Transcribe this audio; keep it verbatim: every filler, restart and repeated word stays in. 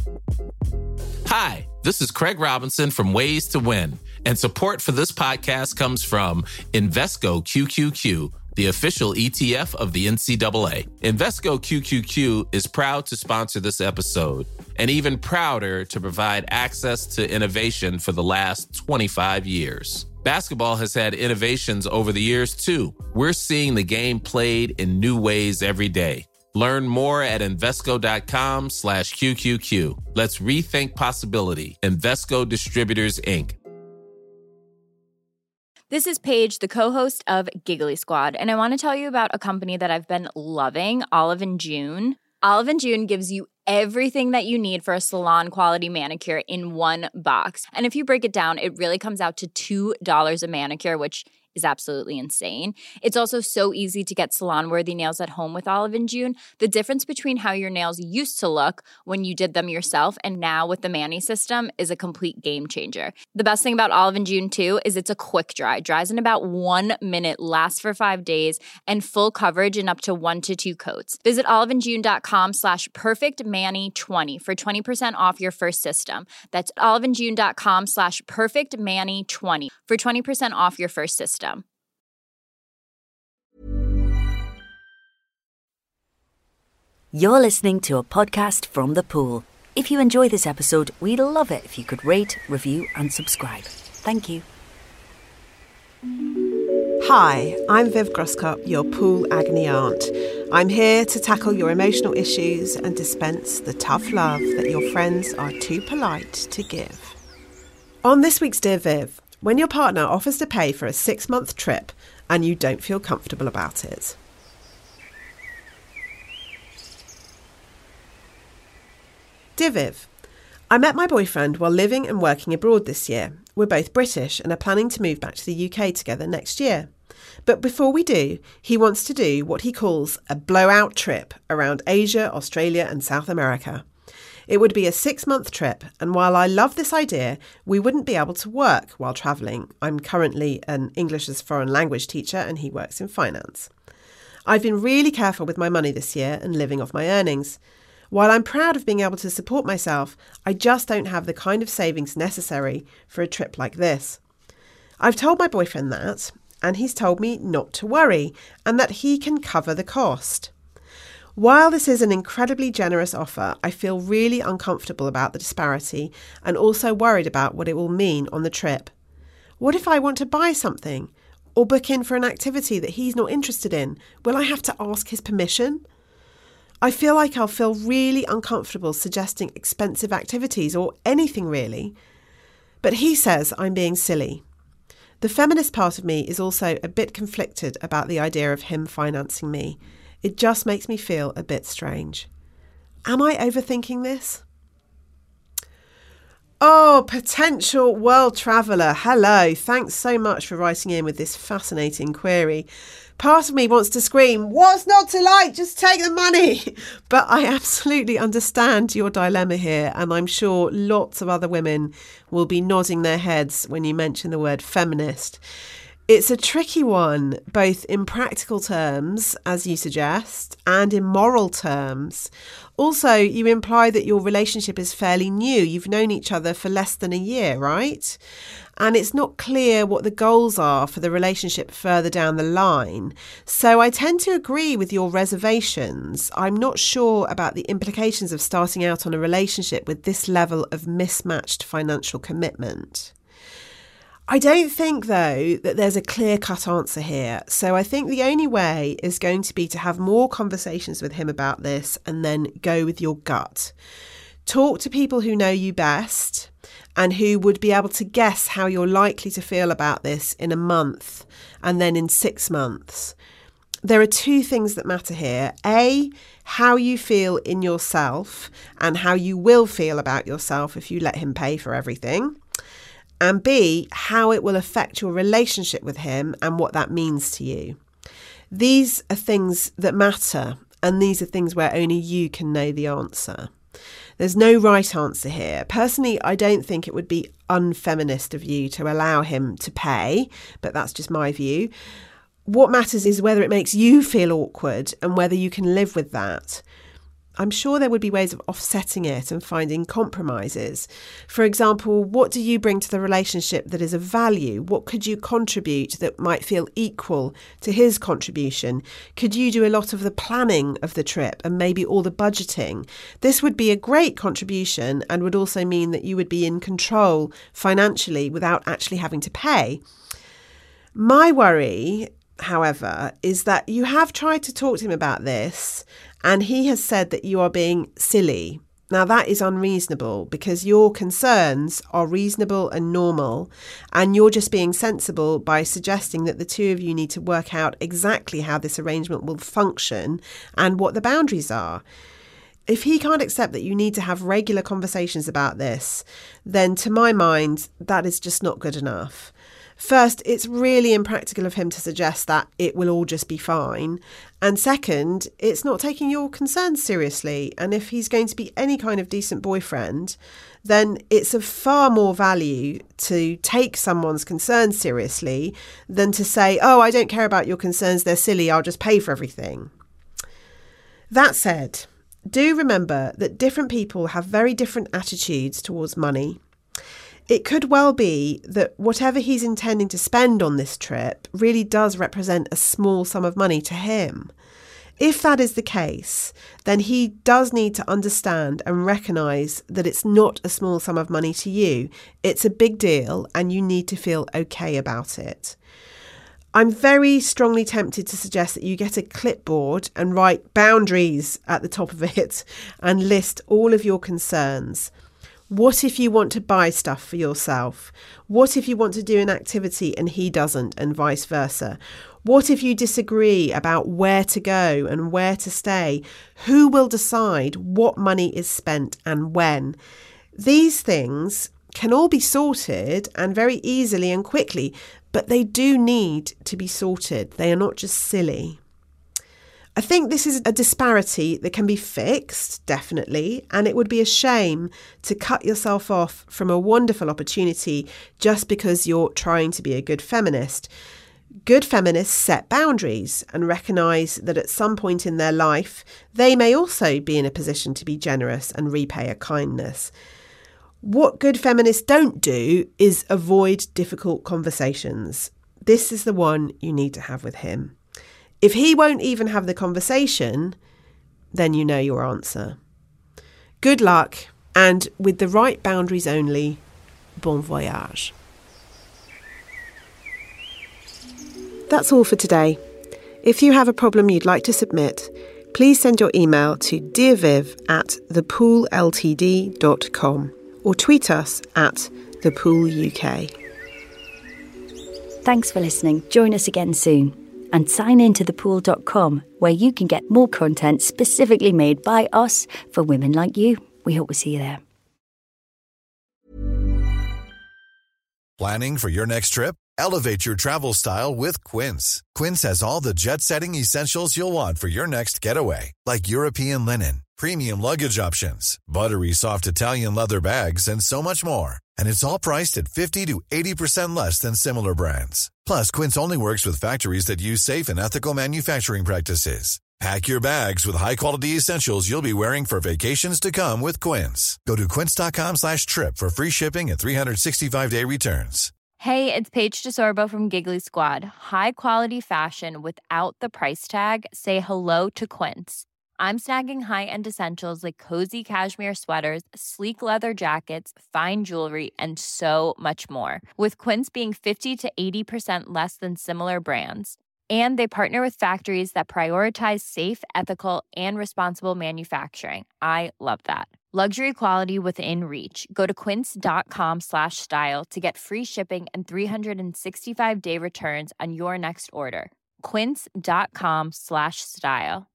Hi, this is Craig Robinson from Ways to Win, and support for this podcast comes from Invesco Q Q Q, the official E T F of the N C double A. Invesco Q Q Q is proud to sponsor this episode, and even prouder to provide access to innovation for the last twenty-five years. Basketball has had innovations over the years, too. We're seeing the game played in new ways every day. Learn more at Invesco.com slash QQQ. Let's rethink possibility. Invesco Distributors, Incorporated. This is Paige, the co-host of Giggly Squad, and I want to tell you about a company that I've been loving, Olive and June. Olive and June gives you everything that you need for a salon-quality manicure in one box. And if you break it down, it really comes out to two dollars a manicure, which is absolutely insane. It's also so easy to get salon-worthy nails at home with Olive and June. The difference between how your nails used to look when you did them yourself and now with the Mani system is a complete game changer. The best thing about Olive and June, too, is it's a quick dry. Dries in about one minute, lasts for five days, and full coverage in up to one to two coats. Visit oliveandjune.com slash perfectmani20 for twenty percent off your first system. That's oliveandjune.com slash perfectmani20 for twenty percent off your first system. You're listening to a podcast from The Pool. If you enjoy this episode, we'd love it if you could rate, review, and subscribe. Thank you. Hi, I'm Viv Groscott, your pool agony aunt. I'm here to tackle your emotional issues and dispense the tough love that your friends are too polite to give. On this week's Dear Viv, when your partner offers to pay for a six-month trip and you don't feel comfortable about it. Dear Viv, I met my boyfriend while living and working abroad this year. We're both British and are planning to move back to the U K together next year. But before we do, he wants to do what he calls a blowout trip around Asia, Australia and South America. It would be a six-month trip, and while I love this idea, we wouldn't be able to work while travelling. I'm currently an English as foreign language teacher and he works in finance. I've been really careful with my money this year and living off my earnings. While I'm proud of being able to support myself, I just don't have the kind of savings necessary for a trip like this. I've told my boyfriend that, and he's told me not to worry and that he can cover the cost. While this is an incredibly generous offer, I feel really uncomfortable about the disparity and also worried about what it will mean on the trip. What if I want to buy something or book in for an activity that he's not interested in? Will I have to ask his permission? I feel like I'll feel really uncomfortable suggesting expensive activities or anything really. But he says I'm being silly. The feminist part of me is also a bit conflicted about the idea of him financing me. It just makes me feel a bit strange. Am I overthinking this? Oh, potential world traveller. Hello. Thanks so much for writing in with this fascinating query. Part of me wants to scream, what's not to like? Just take the money. But I absolutely understand your dilemma here, and I'm sure lots of other women will be nodding their heads when you mention the word feminist. It's a tricky one, both in practical terms, as you suggest, and in moral terms. Also, you imply that your relationship is fairly new. You've known each other for less than a year, right? And it's not clear what the goals are for the relationship further down the line. So I tend to agree with your reservations. I'm not sure about the implications of starting out on a relationship with this level of mismatched financial commitment. I don't think, though, that there's a clear-cut answer here. So I think the only way is going to be to have more conversations with him about this and then go with your gut. Talk to people who know you best and who would be able to guess how you're likely to feel about this in a month and then in six months. There are two things that matter here. A, how you feel in yourself and how you will feel about yourself if you let him pay for everything. And B, how it will affect your relationship with him and what that means to you. These are things that matter, and these are things where only you can know the answer. There's no right answer here. Personally, I don't think it would be unfeminist of you to allow him to pay, but that's just my view. What matters is whether it makes you feel awkward and whether you can live with that. I'm sure there would be ways of offsetting it and finding compromises. For example, what do you bring to the relationship that is of value? What could you contribute that might feel equal to his contribution? Could you do a lot of the planning of the trip and maybe all the budgeting? This would be a great contribution and would also mean that you would be in control financially without actually having to pay. My worry, however, is that you have tried to talk to him about this and he has said that you are being silly. Now, that is unreasonable because your concerns are reasonable and normal, and you're just being sensible by suggesting that the two of you need to work out exactly how this arrangement will function and what the boundaries are. If he can't accept that you need to have regular conversations about this, then to my mind, that is just not good enough. First, it's really impractical of him to suggest that it will all just be fine. And second, it's not taking your concerns seriously. And if he's going to be any kind of decent boyfriend, then it's of far more value to take someone's concerns seriously than to say, oh, I don't care about your concerns, they're silly, I'll just pay for everything. That said, do remember that different people have very different attitudes towards money. It could well be that whatever he's intending to spend on this trip really does represent a small sum of money to him. If that is the case, then he does need to understand and recognise that it's not a small sum of money to you. It's a big deal and you need to feel okay about it. I'm very strongly tempted to suggest that you get a clipboard and write boundaries at the top of it and list all of your concerns. What if you want to buy stuff for yourself? What if you want to do an activity and he doesn't, and vice versa? What if you disagree about where to go and where to stay? Who will decide what money is spent and when? These things can all be sorted and very easily and quickly, but they do need to be sorted. They are not just silly. I think this is a disparity that can be fixed, definitely, and it would be a shame to cut yourself off from a wonderful opportunity just because you're trying to be a good feminist. Good feminists set boundaries and recognise that at some point in their life, they may also be in a position to be generous and repay a kindness. What good feminists don't do is avoid difficult conversations. This is the one you need to have with him. If he won't even have the conversation, then you know your answer. Good luck, and with the right boundaries only, bon voyage. That's all for today. If you have a problem you'd like to submit, please send your email to dearviv at thepoolltd dot com or tweet us at thepooluk. Thanks for listening. Join us again soon. And sign in to the pool dot com, where you can get more content specifically made by us for women like you. We hope we'll see you there. Planning for your next trip? Elevate your travel style with Quince. Quince has all the jet-setting essentials you'll want for your next getaway, like European linen, premium luggage options, buttery soft Italian leather bags, and so much more. And it's all priced at fifty to eighty percent less than similar brands. Plus, Quince only works with factories that use safe and ethical manufacturing practices. Pack your bags with high-quality essentials you'll be wearing for vacations to come with Quince. Go to quince.com slash trip for free shipping and three sixty-five day returns. Hey, it's Paige DeSorbo from Giggly Squad. High quality fashion without the price tag. Say hello to Quince. I'm snagging high-end essentials like cozy cashmere sweaters, sleek leather jackets, fine jewelry, and so much more. With Quince being fifty to eighty percent less than similar brands. And they partner with factories that prioritize safe, ethical, and responsible manufacturing. I love that. Luxury quality within reach. Go to quince.com slash style to get free shipping and three sixty-five day returns on your next order. Quince.com slash style.